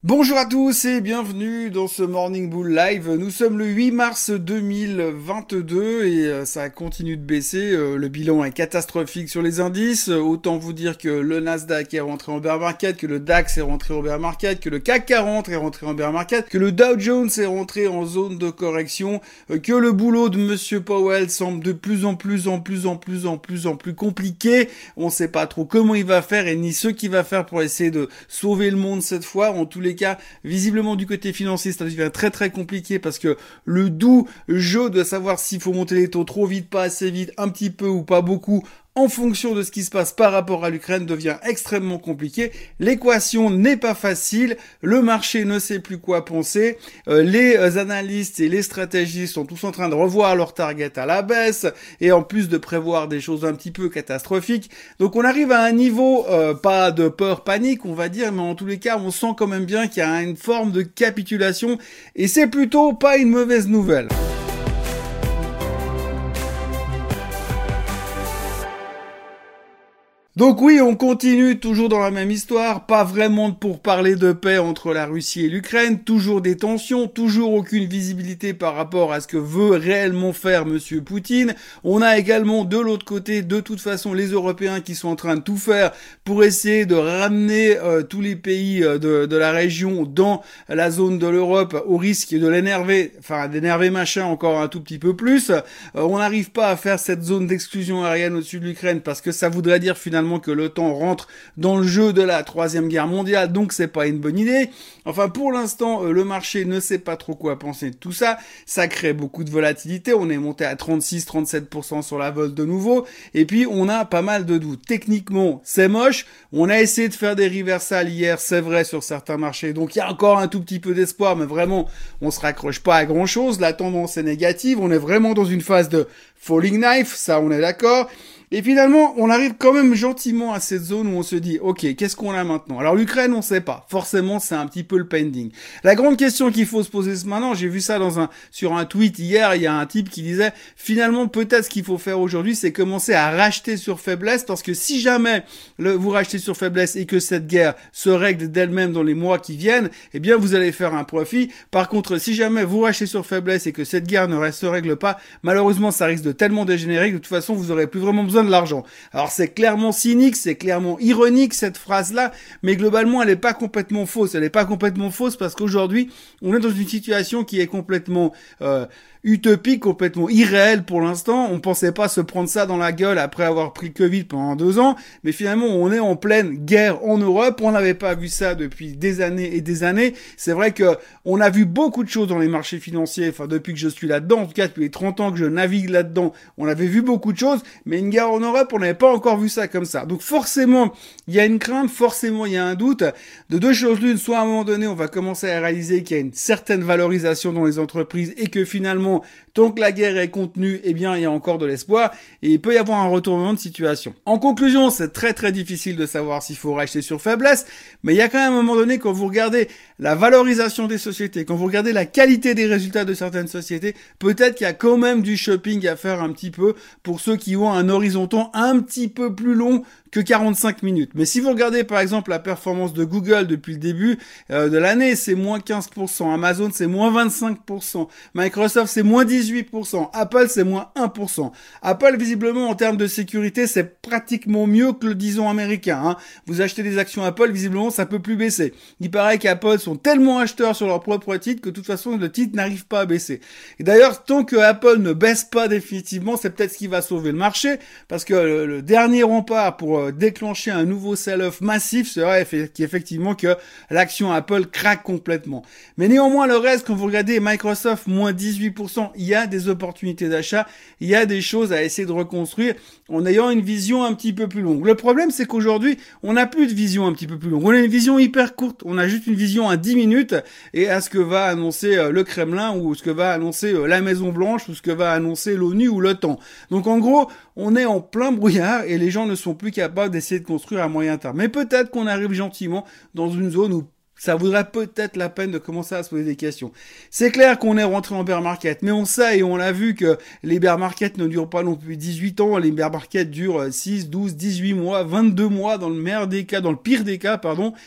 Bonjour à tous et bienvenue dans ce Morning Bull Live. Nous sommes le 8 mars 2022 et ça continue de baisser. Le bilan est catastrophique sur les indices. Autant vous dire que le Nasdaq est rentré en bear market, que le DAX est rentré en bear market, que le CAC 40 est rentré en bear market, que le Dow Jones est rentré en zone de correction, que le boulot de Monsieur Powell semble de plus en plus compliqué. On ne sait pas trop comment il va faire et ni ce qu'il va faire pour essayer de sauver le monde cette fois. En tous les cas, visiblement du côté financier, ça devient très compliqué parce que le doux jeu de savoir s'il faut monter les taux trop vite, pas assez vite, un petit peu ou pas beaucoup, en fonction de ce qui se passe par rapport à l'Ukraine devient extrêmement compliqué. L'équation n'est pas facile, le marché ne sait plus quoi penser, les analystes et les stratégistes sont tous en train de revoir leur target à la baisse et en plus de prévoir des choses un petit peu catastrophiques. Donc on arrive à un niveau, pas de peur panique on va dire, mais en tous les cas on sent quand même bien qu'il y a une forme de capitulation et c'est plutôt pas une mauvaise nouvelle. Donc oui, on continue toujours dans la même histoire, pas vraiment pour parler de paix entre la Russie et l'Ukraine, toujours des tensions, toujours aucune visibilité par rapport à ce que veut réellement faire Monsieur Poutine. On a également de l'autre côté, de toute façon, les Européens qui sont en train de tout faire pour essayer de ramener tous les pays de la région dans la zone de l'Europe au risque de l'énerver, enfin d'énerver machin encore un tout petit peu plus. On n'arrive pas à faire cette zone d'exclusion aérienne au-dessus de l'Ukraine parce que ça voudrait dire finalement que l'OTAN rentre dans le jeu de la Troisième Guerre mondiale, donc c'est pas une bonne idée. Enfin, pour l'instant, le marché ne sait pas trop quoi penser de tout ça. Ça crée beaucoup de volatilité. On est monté à 36-37% sur la vol de nouveau. Et puis, on a pas mal de doutes. Techniquement, c'est moche. On a essayé de faire des reversals hier, c'est vrai, sur certains marchés. Donc, il y a encore un tout petit peu d'espoir, mais vraiment, on se raccroche pas à grand chose. La tendance est négative. On est vraiment dans une phase de falling knife. Ça, on est d'accord. Et finalement, on arrive quand même gentiment à cette zone où on se dit, ok, qu'est-ce qu'on a maintenant? Alors l'Ukraine, on sait pas. Forcément, c'est un petit peu le pending. La grande question qu'il faut se poser maintenant, j'ai vu ça sur un tweet hier, il y a un type qui disait, finalement, peut-être ce qu'il faut faire aujourd'hui, c'est commencer à racheter sur faiblesse, parce que si jamais vous rachetez sur faiblesse et que cette guerre se règle d'elle-même dans les mois qui viennent, eh bien, vous allez faire un profit. Par contre, si jamais vous rachetez sur faiblesse et que cette guerre ne se règle pas, malheureusement, ça risque de tellement dégénérer que de toute façon, vous aurez plus vraiment besoin de l'argent. Alors c'est clairement cynique, c'est clairement ironique cette phrase-là, mais globalement elle n'est pas complètement fausse. Elle n'est pas complètement fausse parce qu'aujourd'hui on est dans une situation qui est complètement utopique, complètement irréel pour l'instant. On pensait pas se prendre ça dans la gueule après avoir pris le Covid pendant 2 ans, mais finalement on est en pleine guerre en Europe. On n'avait pas vu ça depuis des années et des années. C'est vrai que on a vu beaucoup de choses dans les marchés financiers, enfin depuis que je suis là-dedans, en tout cas depuis les 30 ans que je navigue là-dedans, on avait vu beaucoup de choses, mais une guerre en Europe, on n'avait pas encore vu ça comme ça. Donc forcément, il y a une crainte, forcément il y a un doute. De deux choses l'une, soit à un moment donné, on va commencer à réaliser qu'il y a une certaine valorisation dans les entreprises et que finalement, tant que la guerre est contenue, eh bien, il y a encore de l'espoir et il peut y avoir un retournement de situation. En conclusion, c'est très difficile de savoir s'il faut racheter sur faiblesse, mais il y a quand même un moment donné, quand vous regardez la valorisation des sociétés, quand vous regardez la qualité des résultats de certaines sociétés, peut-être qu'il y a quand même du shopping à faire un petit peu pour ceux qui ont un horizon temps un petit peu plus long que 45 minutes. Mais si vous regardez par exemple la performance de Google depuis le début de l'année, c'est moins 15%, Amazon c'est moins 25%, Microsoft c'est moins 18%, Apple c'est moins 1%. Apple visiblement en termes de sécurité c'est pratiquement mieux que le disons américain. Hein. Vous achetez des actions Apple, visiblement ça peut plus baisser. Il paraît qu'Apple sont tellement acheteurs sur leur propre titre que de toute façon le titre n'arrive pas à baisser. Et d'ailleurs tant que Apple ne baisse pas définitivement, c'est peut-être ce qui va sauver le marché, parce que le dernier rempart pour déclencher un nouveau sell-off massif serait effectivement que l'action Apple craque complètement. Mais néanmoins, le reste, quand vous regardez Microsoft, moins 18%, il y a des opportunités d'achat, il y a des choses à essayer de reconstruire en ayant une vision un petit peu plus longue. Le problème, c'est qu'aujourd'hui, on n'a plus de vision un petit peu plus longue. On a une vision hyper courte. On a juste une vision à 10 minutes et à ce que va annoncer le Kremlin ou ce que va annoncer la Maison Blanche ou ce que va annoncer l'ONU ou l'OTAN. Donc en gros, on est en plein brouillard et les gens ne sont plus capables d'essayer de construire à moyen terme. Mais peut-être qu'on arrive gentiment dans une zone où ça vaudrait peut-être la peine de commencer à se poser des questions. C'est clair qu'on est rentré en bear market, mais on sait et on l'a vu que les bear markets ne durent pas non plus 18 ans, les bear markets durent 6, 12, 18 mois, 22 mois dans le meilleur des cas, dans le pire des cas, pardon.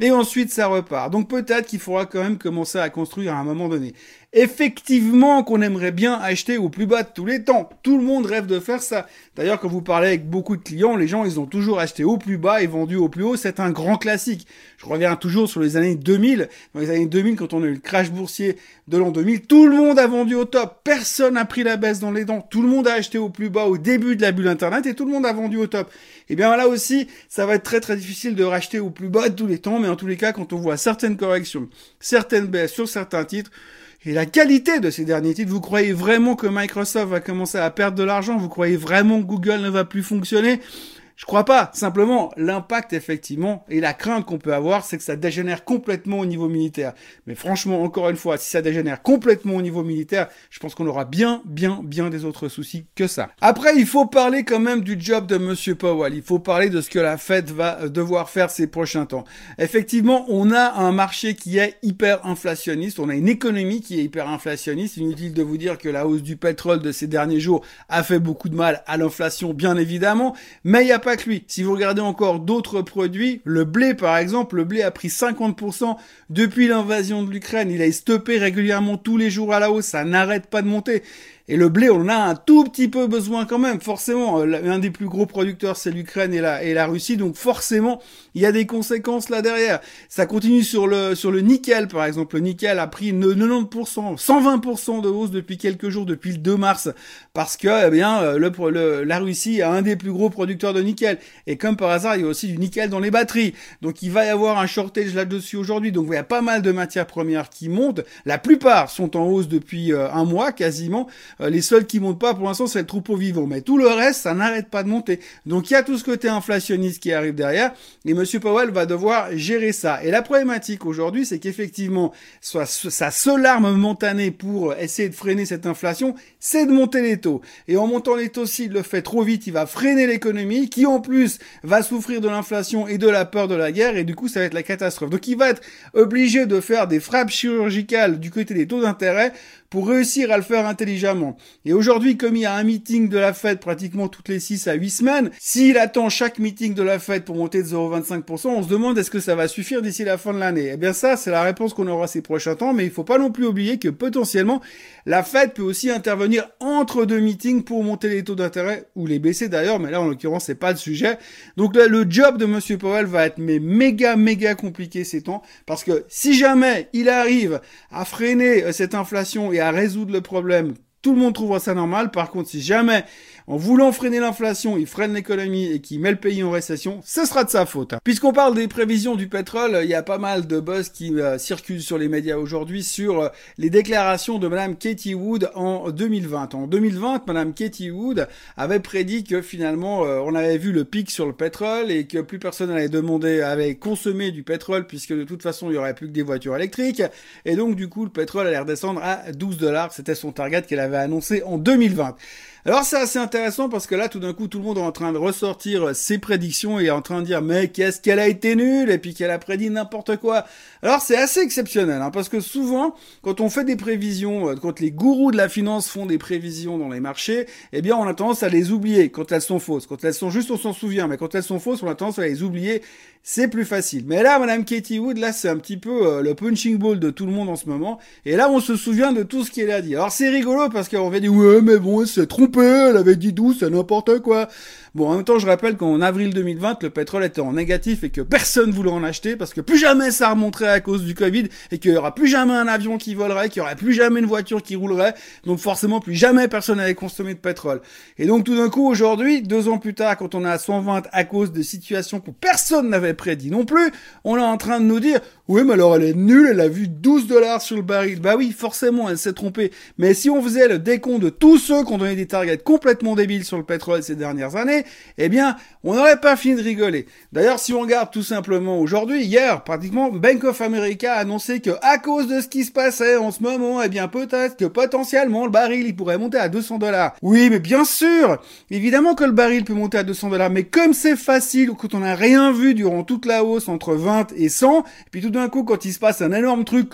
et ensuite ça repart. Donc peut-être qu'il faudra quand même commencer à construire à un moment donné. Effectivement qu'on aimerait bien acheter au plus bas de tous les temps. Tout le monde rêve de faire ça. D'ailleurs, quand vous parlez avec beaucoup de clients, les gens, ils ont toujours acheté au plus bas et vendu au plus haut. C'est un grand classique. Je reviens toujours sur les années 2000. Dans les années 2000, quand on a eu le crash boursier de l'an 2000, tout le monde a vendu au top. Personne n'a pris la baisse dans les dents. Tout le monde a acheté au plus bas au début de la bulle Internet et tout le monde a vendu au top. Et bien là aussi, ça va être très très difficile de racheter au plus bas de tous les temps. Mais en tous les cas, quand on voit certaines corrections, certaines baisses sur certains titres, et la qualité de ces derniers titres, vous croyez vraiment que Microsoft va commencer à perdre de l'argent? Vous croyez vraiment que Google ne va plus fonctionner? Je crois pas. Simplement, l'impact, effectivement, et la crainte qu'on peut avoir, c'est que ça dégénère complètement au niveau militaire. Mais franchement, encore une fois, si ça dégénère complètement au niveau militaire, je pense qu'on aura bien des autres soucis que ça. Après, il faut parler quand même du job de Monsieur Powell. Il faut parler de ce que la Fed va devoir faire ces prochains temps. Effectivement, on a un marché qui est hyper inflationniste. On a une économie qui est hyper inflationniste. Inutile de vous dire que la hausse du pétrole de ces derniers jours a fait beaucoup de mal à l'inflation, bien évidemment. Mais il n'y a pas que lui. Si vous regardez encore d'autres produits, le blé par exemple, le blé a pris 50% depuis l'invasion de l'Ukraine. Il a stoppé régulièrement tous les jours à la hausse, ça n'arrête pas de monter. Et le blé, on en a un tout petit peu besoin quand même, forcément. Un des plus gros producteurs, c'est l'Ukraine et la Russie, donc forcément, il y a des conséquences là derrière. Ça continue sur le nickel, par exemple. Le nickel a pris 90%, 120% de hausse depuis quelques jours, depuis le 2 mars, parce que, eh bien, la Russie a un des plus gros producteurs de nickel. Et comme par hasard, il y a aussi du nickel dans les batteries. Donc, il va y avoir un shortage là-dessus aujourd'hui. Donc, il y a pas mal de matières premières qui montent. La plupart sont en hausse depuis un mois, quasiment. Les seuls qui montent pas pour l'instant, c'est le troupeau vivant. Mais tout le reste, ça n'arrête pas de monter. Donc il y a tout ce côté inflationniste qui arrive derrière. Et Monsieur Powell va devoir gérer ça. Et la problématique aujourd'hui, c'est qu'effectivement, sa seule arme momentanée pour essayer de freiner cette inflation, c'est de monter les taux. Et en montant les taux, s'il le fait trop vite, il va freiner l'économie, qui en plus va souffrir de l'inflation et de la peur de la guerre. Et du coup, ça va être la catastrophe. Donc il va être obligé de faire des frappes chirurgicales du côté des taux d'intérêt pour réussir à le faire intelligemment. Et aujourd'hui, comme il y a un meeting de la Fed pratiquement toutes les 6 à 8 semaines, s'il attend chaque meeting de la Fed pour monter de 0,25%, on se demande est-ce que ça va suffire d'ici la fin de l'année. Eh bien ça, c'est la réponse qu'on aura ces prochains temps, mais il faut pas non plus oublier que potentiellement, la Fed peut aussi intervenir entre deux meetings pour monter les taux d'intérêt, ou les baisser d'ailleurs, mais là en l'occurrence, c'est pas le sujet. Donc là, le job de Monsieur Powell va être méga compliqué ces temps, parce que si jamais il arrive à freiner cette inflation et à résoudre le problème, tout le monde trouvera ça normal. Par contre, si jamais, en voulant freiner l'inflation, il freine l'économie et qu'il met le pays en récession, ce sera de sa faute. Puisqu'on parle des prévisions du pétrole, il y a pas mal de buzz qui circulent sur les médias aujourd'hui sur les déclarations de Madame Katie Wood en 2020. En 2020, Madame Katie Wood avait prédit que finalement, on avait vu le pic sur le pétrole et que plus personne allait consommer du pétrole puisque de toute façon, il y aurait plus que des voitures électriques. Et donc, du coup, le pétrole allait redescendre à $12. C'était son target qu'elle avait annoncé en 2020. Alors c'est assez intéressant parce que là tout d'un coup tout le monde est en train de ressortir ses prédictions et est en train de dire mais qu'est-ce qu'elle a été nulle et puis qu'elle a prédit n'importe quoi. Alors c'est assez exceptionnel parce que souvent quand on fait des prévisions, quand les gourous de la finance font des prévisions dans les marchés, eh bien on a tendance à les oublier quand elles sont fausses. Quand elles sont justes on s'en souvient, mais quand elles sont fausses on a tendance à les oublier. C'est plus facile. Mais là, Madame Katie Wood, là, c'est un petit peu le punching ball de tout le monde en ce moment. Et là, on se souvient de tout ce qu'elle a dit. Alors, c'est rigolo parce qu'on va dire, ouais, mais bon, elle s'est trompée, elle avait dit 12, c'est n'importe quoi. Bon, en même temps, je rappelle qu'en avril 2020, le pétrole était en négatif et que personne voulait en acheter parce que plus jamais ça remonterait à cause du Covid et qu'il y aura plus jamais un avion qui volerait, qu'il y aurait plus jamais une voiture qui roulerait. Donc, forcément, plus jamais personne n'allait consommer de pétrole. Et donc, tout d'un coup, aujourd'hui, 2 ans plus tard, quand on est à 120 à cause de situations que personne n'avait prédit non plus, on est en train de nous dire oui mais alors elle est nulle, elle a vu $12 sur le baril. Bah oui, forcément elle s'est trompée, mais si on faisait le décompte de tous ceux qui ont donné des targets complètement débiles sur le pétrole ces dernières années, eh bien on n'aurait pas fini de rigoler. D'ailleurs si on regarde tout simplement aujourd'hui, hier pratiquement Bank of America a annoncé que à cause de ce qui se passait en ce moment, eh bien peut-être que potentiellement le baril il pourrait monter à $200. Oui mais bien sûr, évidemment que le baril peut monter à $200, mais comme c'est facile quand on n'a rien vu durant toute la hausse entre 20 et 100, et puis tout d'un coup, quand il se passe un énorme truc comme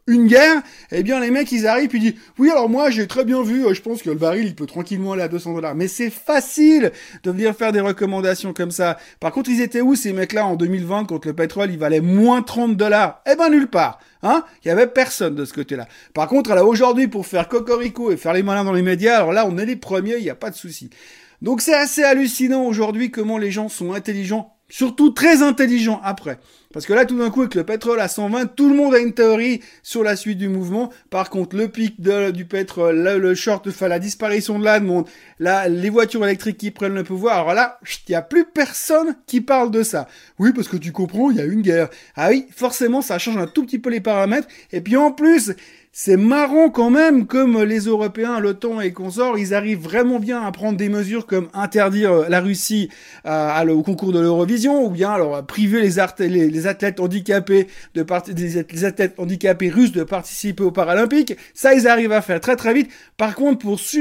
une guerre, eh bien les mecs ils arrivent puis ils disent oui alors moi j'ai très bien vu, je pense que le baril il peut tranquillement aller à $200. Mais c'est facile de venir faire des recommandations comme ça. Par contre ils étaient où ces mecs-là en 2020 quand le pétrole il valait moins $30? Eh ben nulle part. Hein, il y avait personne de ce côté-là. Par contre, là aujourd'hui pour faire cocorico et faire les malins dans les médias, alors là on est les premiers, il n'y a pas de souci. Donc c'est assez hallucinant aujourd'hui comment les gens sont intelligents, surtout très intelligents après. Parce que là, tout d'un coup, avec le pétrole à 120, tout le monde a une théorie sur la suite du mouvement. Par contre, le pic du pétrole, le short, enfin, la disparition de la demande, là, les voitures électriques qui prennent le pouvoir. Alors là, il n'y a plus personne qui parle de ça. Oui, parce que tu comprends, il y a une guerre. Ah oui, forcément, ça change un tout petit peu les paramètres. Et puis en plus, c'est marrant quand même, comme les Européens, l'OTAN et consorts, ils arrivent vraiment bien à prendre des mesures comme interdire la Russie au concours de l'Eurovision, ou bien alors priver les athlètes handicapés les athlètes handicapés russes de participer aux Paralympiques. Ça, ils arrivent à faire très très vite. Par contre,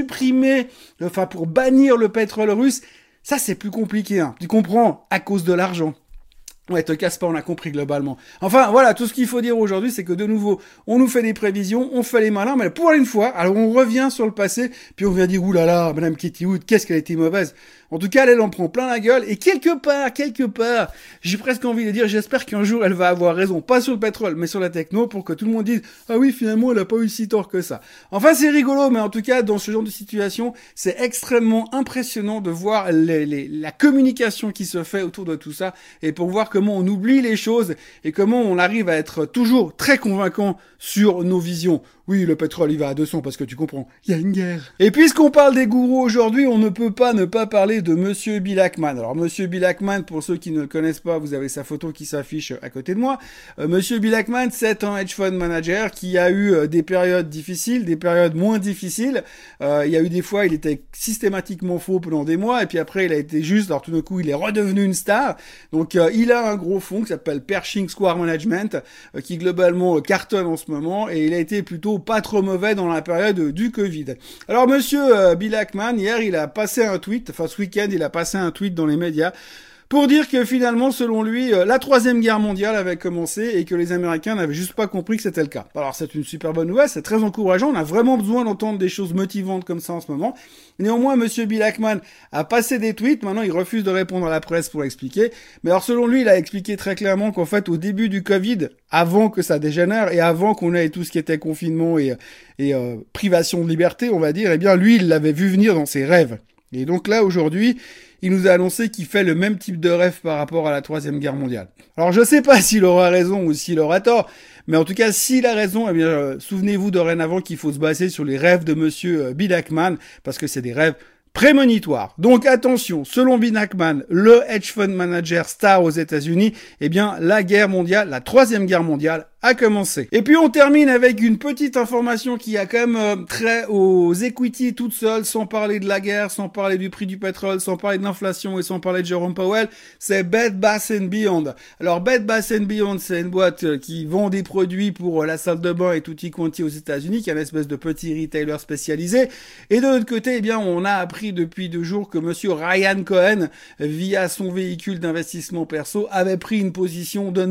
pour bannir le pétrole russe, ça c'est plus compliqué. Hein. Tu comprends, à cause de l'argent. Ouais, te casse pas, on a compris globalement. Enfin, voilà, tout ce qu'il faut dire aujourd'hui, c'est que de nouveau, on nous fait des prévisions, on fait les malins, mais pour une fois, alors on revient sur le passé, puis on vient dire, oulala, Madame Katie Wood, qu'est-ce qu'elle a été mauvaise. En tout cas, elle en prend plein la gueule, et quelque part, j'ai presque envie de dire, j'espère qu'un jour, elle va avoir raison, pas sur le pétrole, mais sur la techno, pour que tout le monde dise, ah oui, finalement, elle a pas eu si tort que ça. Enfin, c'est rigolo, mais en tout cas, dans ce genre de situation, c'est extrêmement impressionnant de voir la communication qui se fait autour de tout ça, et pour voir comment on oublie les choses, et comment on arrive à être toujours très convaincant sur nos visions. Oui, le pétrole, il va à 200 parce que tu comprends, il y a une guerre. Et puisqu'on parle des gourous aujourd'hui, on ne peut pas ne pas parler de Monsieur Bill Ackman. Alors, Monsieur Bill Ackman, pour ceux qui ne le connaissent pas, vous avez sa photo qui s'affiche à côté de moi. Monsieur Bill Ackman, c'est un hedge fund manager qui a eu des périodes difficiles, des périodes moins difficiles. Il y a eu des fois, il était systématiquement faux pendant des mois, et puis après, il a été juste, alors tout d'un coup, il est redevenu une star. Donc, il a un gros fonds qui s'appelle Pershing Square Management, qui globalement cartonne en ce moment, et il a été plutôt pas trop mauvais dans la période du Covid. Alors monsieur Bill Ackman, hier, il a passé un tweet, enfin ce week-end, il a passé un tweet dans les médias pour dire que finalement, selon lui, la troisième guerre mondiale avait commencé et que les Américains n'avaient juste pas compris que c'était le cas. Alors c'est une super bonne nouvelle, c'est très encourageant, on a vraiment besoin d'entendre des choses motivantes comme ça en ce moment. Néanmoins, monsieur Bill Ackman a passé des tweets, maintenant il refuse de répondre à la presse pour l'expliquer. Mais alors selon lui, il a expliqué très clairement qu'en fait, au début du Covid, avant que ça dégénère et avant qu'on ait tout ce qui était confinement et privation de liberté, on va dire, eh bien lui, il l'avait vu venir dans ses rêves. Et donc là, aujourd'hui, il nous a annoncé qu'il fait le même type de rêve par rapport à la Troisième Guerre mondiale. Alors je sais pas s'il aura raison ou s'il aura tort, mais en tout cas, s'il a raison, eh bien, souvenez-vous dorénavant qu'il faut se baser sur les rêves de monsieur Bill Ackman, parce que c'est des rêves prémonitoire. Donc attention, selon Bill Ackman, le hedge fund manager star aux États-Unis, eh bien la guerre mondiale, la troisième guerre mondiale a commencé. Et puis on termine avec une petite information qui a quand même trait aux equity toute seule, sans parler de la guerre, sans parler du prix du pétrole, sans parler de l'inflation et sans parler de Jerome Powell, c'est Bed Bath & Beyond. Alors Bed Bath & Beyond, c'est une boîte qui vend des produits pour la salle de bain et tutti quanti aux États-Unis, qui est une espèce de petit retailer spécialisé. Et de l'autre côté, eh bien on a appris depuis 2 jours que monsieur Ryan Cohen, via son véhicule d'investissement perso, avait pris une position de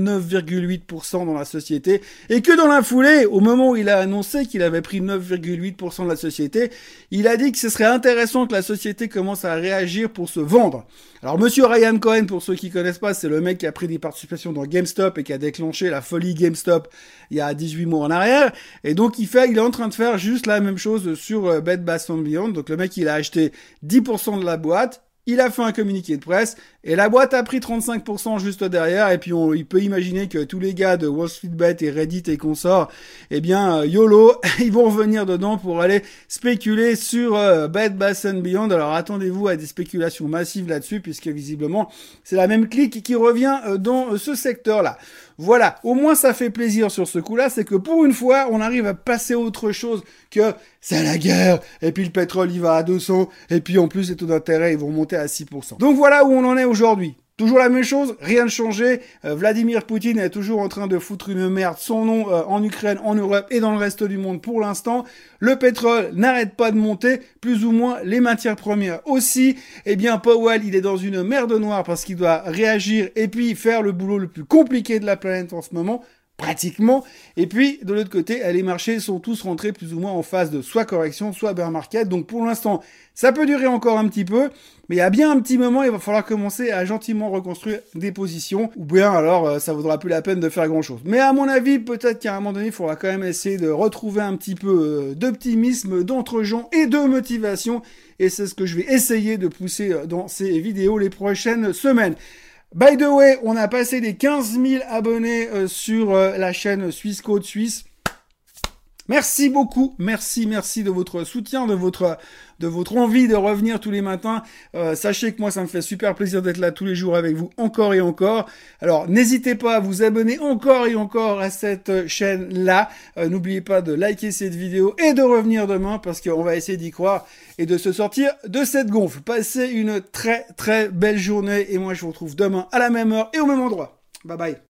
9,8% dans la société, et que dans la foulée, au moment où il a annoncé qu'il avait pris 9,8% de la société, il a dit que ce serait intéressant que la société commence à réagir pour se vendre. Alors monsieur Ryan Cohen, pour ceux qui connaissent pas, c'est le mec qui a pris des participations dans GameStop et qui a déclenché la folie GameStop il y a 18 mois en arrière, et donc il est en train de faire juste la même chose sur Bed Bath & Beyond. Donc le mec, il a acheté 10% de la boîte, il a fait un communiqué de presse, et la boîte a pris 35% juste derrière, et puis il peut imaginer que tous les gars de Wall Street Bet et Reddit et consorts, eh bien, YOLO, ils vont revenir dedans pour aller spéculer sur Bed Bath & Beyond. Alors attendez-vous à des spéculations massives là-dessus, puisque visiblement, c'est la même clique qui revient dans ce secteur-là. Voilà, au moins ça fait plaisir sur ce coup-là, c'est que pour une fois, on arrive à passer à autre chose que c'est la guerre, et puis le pétrole il va à 200, et puis en plus les taux d'intérêt ils vont monter à 6%. Donc voilà où on en est aujourd'hui. Toujours la même chose, rien de changé. Vladimir Poutine est toujours en train de foutre une merde son nom en Ukraine, en Europe et dans le reste du monde pour l'instant. Le pétrole n'arrête pas de monter, plus ou moins les matières premières aussi. Eh bien Powell, il est dans une merde noire parce qu'il doit réagir et puis faire le boulot le plus compliqué de la planète en ce moment. pratiquement. Et puis, de l'autre côté, les marchés sont tous rentrés plus ou moins en phase de soit correction, soit bear market. Donc, pour l'instant, ça peut durer encore un petit peu, mais il y a bien un petit moment, il va falloir commencer à gentiment reconstruire des positions, ou bien alors, ça vaudra plus la peine de faire grand-chose. Mais à mon avis, peut-être qu'à un moment donné, il faudra quand même essayer de retrouver un petit peu d'optimisme, d'entre-gens et de motivation. Et c'est ce que je vais essayer de pousser dans ces vidéos les prochaines semaines. By the way, on a passé les 15 000 abonnés sur la chaîne Suisse Code Suisse. Merci beaucoup, merci de votre soutien, de votre envie de revenir tous les matins. Sachez que moi, ça me fait super plaisir d'être là tous les jours avec vous, encore et encore. Alors, n'hésitez pas à vous abonner encore et encore à cette chaîne-là. N'oubliez pas de liker cette vidéo et de revenir demain parce qu'on va essayer d'y croire et de se sortir de cette gonfle. Passez une très belle journée et moi, je vous retrouve demain à la même heure et au même endroit. Bye bye.